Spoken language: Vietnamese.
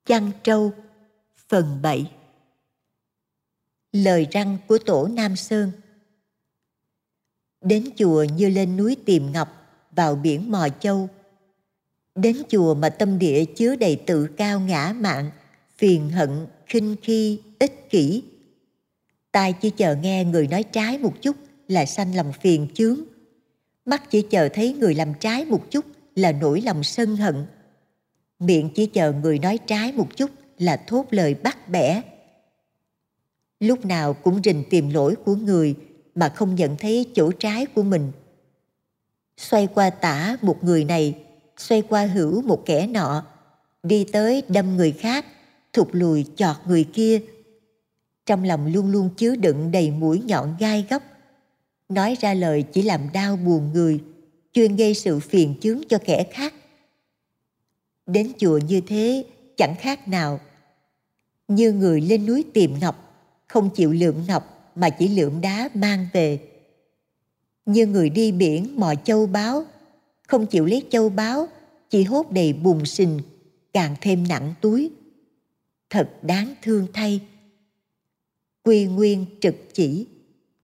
Chăn trâu. Phần 7. Lời răn của tổ Nam Sơn. Đến chùa như lên núi tìm ngọc, vào biển mò châu. Đến chùa mà tâm địa chứa đầy tự cao ngã mạn, phiền hận, khinh khi, ích kỷ. Tai chỉ chờ nghe người nói trái một chút là sanh lòng phiền chướng. Mắt chỉ chờ thấy người làm trái một chút là nổi lòng sân hận. Miệng chỉ chờ người nói trái một chút là thốt lời bắt bẻ. Lúc nào cũng rình tìm lỗi của người mà không nhận thấy chỗ trái của mình. Xoay qua tả một người này, xoay qua hữu một kẻ nọ, đi tới đâm người khác, thụt lùi chọt người kia. Trong lòng luôn luôn chứa đựng đầy mũi nhọn gai góc. Nói ra lời chỉ làm đau buồn người, chuyên gây sự phiền chướng cho kẻ khác. Đến chùa như thế chẳng khác nào như người lên núi tìm ngọc, không chịu lượm ngọc mà chỉ lượm đá mang về. Như người đi biển mò châu báu, không chịu lấy châu báu, chỉ hốt đầy bùn sình, càng thêm nặng túi. Thật đáng thương thay. Quy Nguyên Trực Chỉ.